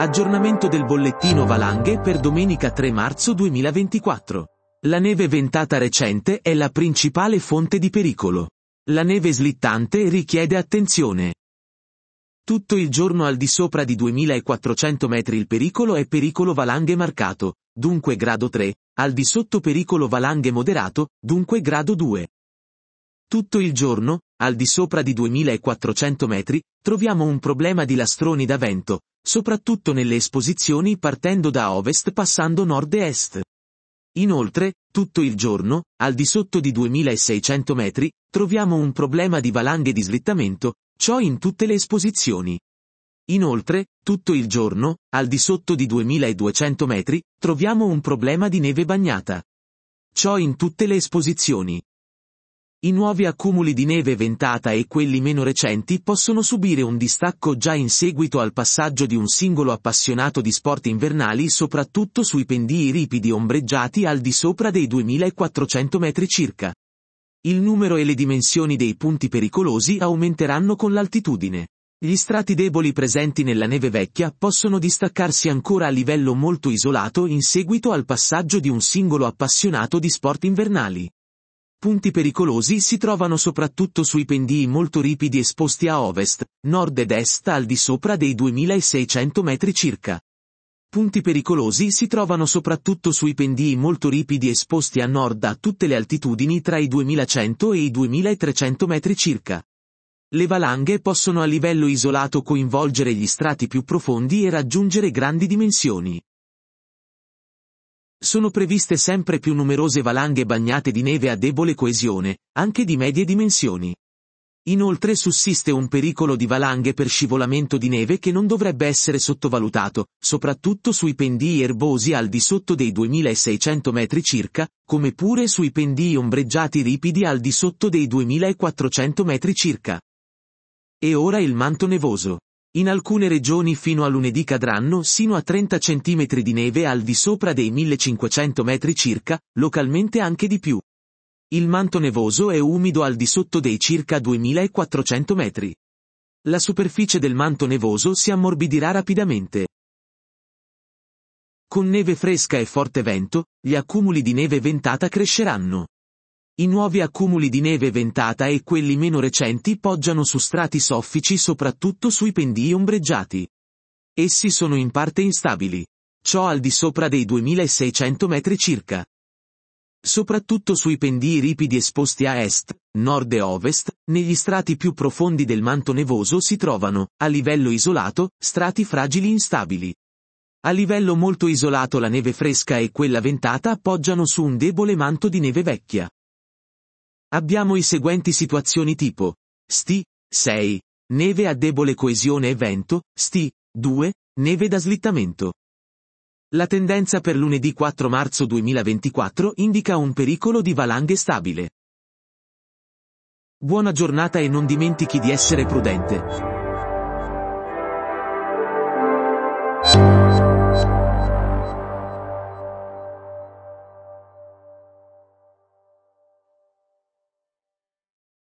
Aggiornamento del bollettino valanghe per domenica 3 marzo 2024. La neve ventata recente è la principale fonte di pericolo. La neve slittante richiede attenzione. Tutto il giorno al di sopra di 2400 metri il pericolo è pericolo valanghe marcato, dunque grado 3, al di sotto pericolo valanghe moderato, dunque grado 2. Tutto il giorno, al di sopra di 2400 metri, troviamo un problema di lastroni da vento, soprattutto nelle esposizioni partendo da ovest passando nord e est. Inoltre, tutto il giorno, al di sotto di 2600 metri, troviamo un problema di valanghe di slittamento, ciò in tutte le esposizioni. Inoltre, tutto il giorno, al di sotto di 2200 metri, troviamo un problema di neve bagnata. Ciò in tutte le esposizioni. I nuovi accumuli di neve ventata e quelli meno recenti possono subire un distacco già in seguito al passaggio di un singolo appassionato di sport invernali soprattutto sui pendii ripidi ombreggiati al di sopra dei 2400 metri circa. Il numero e le dimensioni dei punti pericolosi aumenteranno con l'altitudine. Gli strati deboli presenti nella neve vecchia possono distaccarsi ancora a livello molto isolato in seguito al passaggio di un singolo appassionato di sport invernali. Punti pericolosi si trovano soprattutto sui pendii molto ripidi esposti a ovest, nord ed est al di sopra dei 2600 metri circa. Punti pericolosi si trovano soprattutto sui pendii molto ripidi esposti a nord a tutte le altitudini tra i 2100 e i 2300 metri circa. Le valanghe possono a livello isolato coinvolgere gli strati più profondi e raggiungere grandi dimensioni. Sono previste sempre più numerose valanghe bagnate di neve a debole coesione, anche di medie dimensioni. Inoltre sussiste un pericolo di valanghe per scivolamento di neve che non dovrebbe essere sottovalutato, soprattutto sui pendii erbosi al di sotto dei 2600 metri circa, come pure sui pendii ombreggiati ripidi al di sotto dei 2400 metri circa. E ora il manto nevoso. In alcune regioni fino a lunedì cadranno sino a 30 cm di neve al di sopra dei 1500 metri circa, localmente anche di più. Il manto nevoso è umido al di sotto dei circa 2400 metri. La superficie del manto nevoso si ammorbidirà rapidamente. Con neve fresca e forte vento, gli accumuli di neve ventata cresceranno. I nuovi accumuli di neve ventata e quelli meno recenti poggiano su strati soffici soprattutto sui pendii ombreggiati. Essi sono in parte instabili. Ciò al di sopra dei 2600 metri circa. Soprattutto sui pendii ripidi esposti a est, nord e ovest, negli strati più profondi del manto nevoso si trovano, a livello isolato, strati fragili instabili. A livello molto isolato la neve fresca e quella ventata poggiano su un debole manto di neve vecchia. Abbiamo i seguenti situazioni tipo. Sti. 6. Neve a debole coesione e vento. Sti. 2. Neve da slittamento. La tendenza per lunedì 4 marzo 2024 indica un pericolo di valanghe stabile. Buona giornata e non dimentichi di essere prudente.